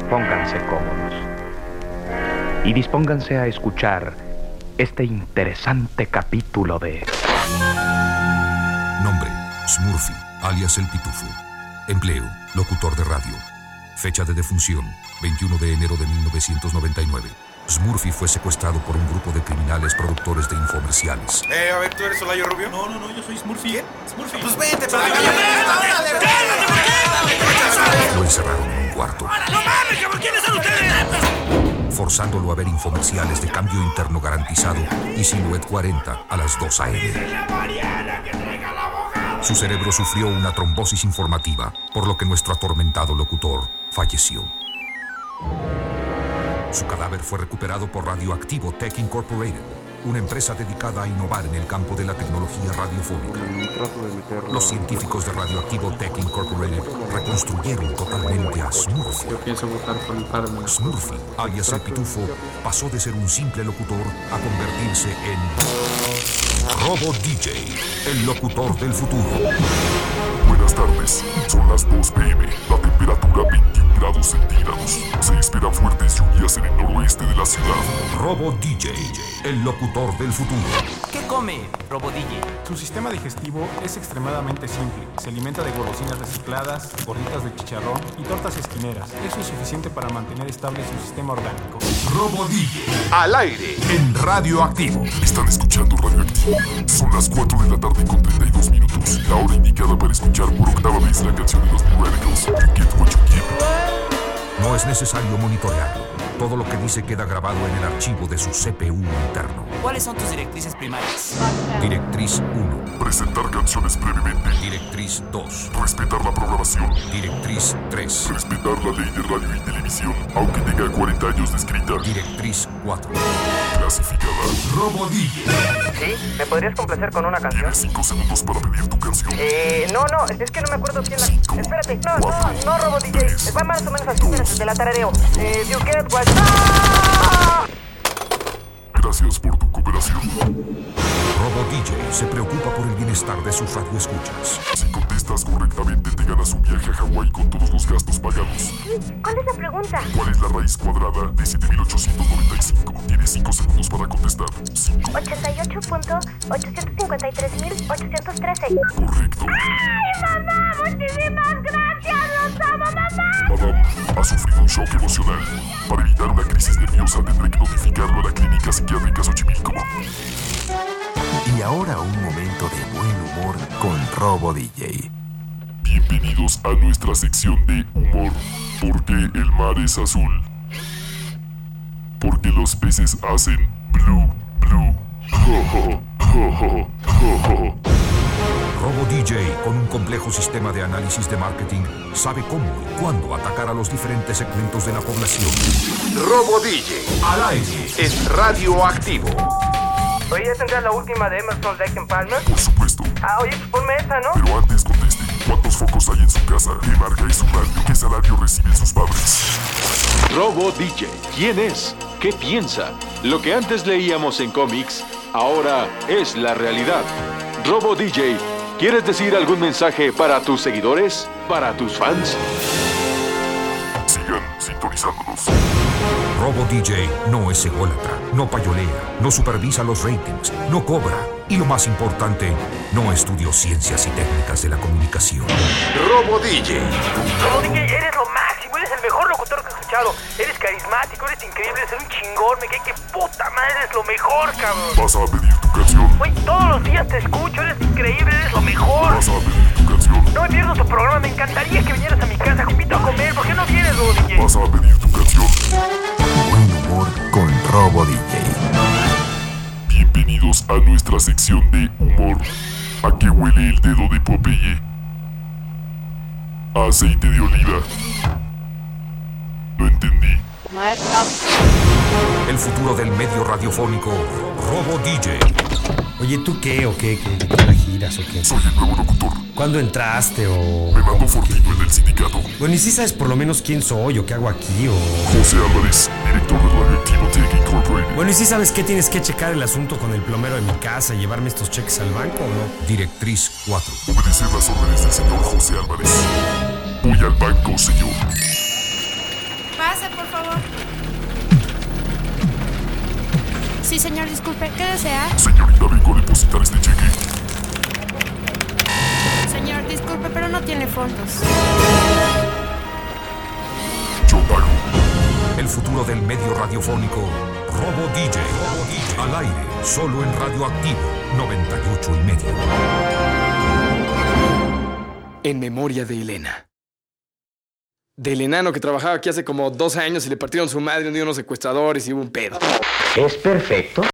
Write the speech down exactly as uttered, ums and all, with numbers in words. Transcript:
Pónganse cómodos y dispónganse a escuchar este interesante capítulo de... Nombre: Smurfy, alias El Pitufo. Empleo: locutor de radio. Fecha de defunción: veintiuno de enero de mil novecientos noventa y nueve. Smurfy fue secuestrado por un grupo de criminales productores de infomerciales. Eh, a ver, ¿tú eres Olayo Rubio? No, no, no, yo soy Smurfy. ¿Quién? Smurfy. Pues vente, pero... Lo encerraron en un cuarto. ¡No mames, cabrón! ¿Quiénes son ustedes? Forzándolo a ver infomerciales de cambio interno garantizado y Silhouette cuarenta a las dos a eme. Su cerebro sufrió una trombosis informativa, por lo que nuestro atormentado locutor falleció. Su cadáver fue recuperado por Radioactivo Tech Incorporated, una empresa dedicada a innovar en el campo de la tecnología radiofónica. Los científicos de Radioactivo Tech Incorporated reconstruyeron totalmente a Smurfy. Yo pienso votar por el paro. Smurfy, alias El Pitufo, pasó de ser un simple locutor a convertirse en Robo D J, el locutor del futuro. Buenas tardes, son las dos pe eme, la temperatura veintiún grados centígrados. Se esperan fuertes lluvias en el noroeste de la ciudad. Robo D J, el locutor del futuro. ¿Qué come Robo D J? Su sistema digestivo es extremadamente simple. Se alimenta de golosinas recicladas, gorditas de chicharrón y tortas esquineras. Eso es suficiente para mantener estable su sistema orgánico. Robo D J, al aire, en Radioactivo. Están escuchando Radioactivo. Son las cuatro de la tarde con treinta y dos minutos. La hora indicada para escuchar por octava vez la canción de los Blue Radicals, You Get What You Give. No es necesario monitorearlo. Todo lo que dice queda grabado en el archivo de su ce pe u interno. ¿Cuáles son tus directrices primarias? Directriz uno. Presentar canciones brevemente. Directriz dos. Respetar la programación. Directriz tres. Respetar la ley de radio y televisión, aunque tenga cuarenta años de escrita. Directriz cuatro. Clasificada. Robo D J. ¿Sí? ¿Me podrías complacer con una canción? Tienes cinco segundos para pedir tu canción. Eh, no, no, es que no me acuerdo quién la... Cinco, Espérate, no, cuatro, no, no, Robo D J. tres, Va más o menos así, dos, espérate, te la tarareo. Eh, you get what... ¡Ah! Gracias por tu cooperación. Robo D J se preocupa por el bienestar de sus radioescuchas. Si contestas correctamente, te ganas un viaje a Hawái con todos los gastos pagados. ¿Cuál es la pregunta? ¿Cuál es la raíz cuadrada de siete mil ochocientos noventa y cinco? Tienes cinco segundos para contestar. cinco. ochenta y ocho punto ochocientos cincuenta y tres mil ochocientos trece. Correcto. ¡Ay, mamá! ¡Muchísimas gracias! ¡Los amo, mamá! Madame ha sufrido un shock emocional. Para evitar una crisis nerviosa, tendré que notificarlo a la clínica psiquiátrica Xochimilco. Y ahora un momento de buen humor con Robo D J. Bienvenidos a nuestra sección de humor. Porque el mar es azul. Porque los peces hacen blue, blue. Jo, jo, jo, jo, jo, jo. Robo D J, con un complejo sistema de análisis de marketing, sabe cómo y cuándo atacar a los diferentes segmentos de la población. Robo D J, al aire, es Radioactivo. Oye, ¿ya tendrás la última de Emerson Lake en Palmer? Por supuesto. Ah, oye, pues ponme esa, ¿no? Pero antes conteste. ¿Cuántos focos hay en su casa? ¿Qué marca es su radio? ¿Qué salario reciben sus padres? Robo D J, ¿quién es? ¿Qué piensa? Lo que antes leíamos en cómics, ahora es la realidad. Robo D J, ¿quieres decir algún mensaje para tus seguidores? ¿Para tus fans? Sigan sintonizándonos. Robo D J no es ególatra, no payolea, no supervisa los ratings, no cobra y, lo más importante, no estudió ciencias y técnicas de la comunicación. Robo D J. Robo D J, eres lo máximo, eres el mejor locutor que he escuchado. Eres carismático, eres increíble, eres un chingón, me cae que puta madre, eres lo mejor, cabrón. Vas a pedir tu canción. Güey, todos los días te escucho, eres increíble, eres lo mejor. Vas a pedir tu canción. No me pierdo tu programa, me encantaría que vinieras a mi casa, te invito a comer, ¿por qué no vienes, Robo D J? Vas a pedir tu canción. Buen humor con Robo D J. Bienvenidos a nuestra sección de humor. ¿A qué huele el dedo de Popeye? A aceite de oliva. No entendí. El futuro del medio radiofónico, Robo D J. Oye, ¿tú qué o qué? ¿Qué, qué la giras o qué? Soy el nuevo locutor. ¿Cuándo entraste o...? Me mandó Fortino en el sindicato. Bueno, ¿y si sabes por lo menos quién soy o qué hago aquí o...? José Álvarez, director de Radioactivo Tech Incorporated. Bueno, ¿y si sabes que tienes que checar el asunto con el plomero de mi casa y llevarme estos cheques al banco o no? Directriz cuatro. Obedecer las órdenes del señor José Álvarez. Voy al banco, señor. Pase, por favor. Sí, señor, disculpe. ¿Qué desea? Señorita, vengo a depositar este cheque. Señor, disculpe, pero no tiene fondos. Yo pago. El futuro del medio radiofónico Robo D J. Al aire, solo en Radioactivo noventa y ocho y medio. En memoria de Elena. Del enano que trabajaba aquí hace como dos años y le partieron su madre un día unos secuestradores y hubo un pedo. ¿Es perfecto?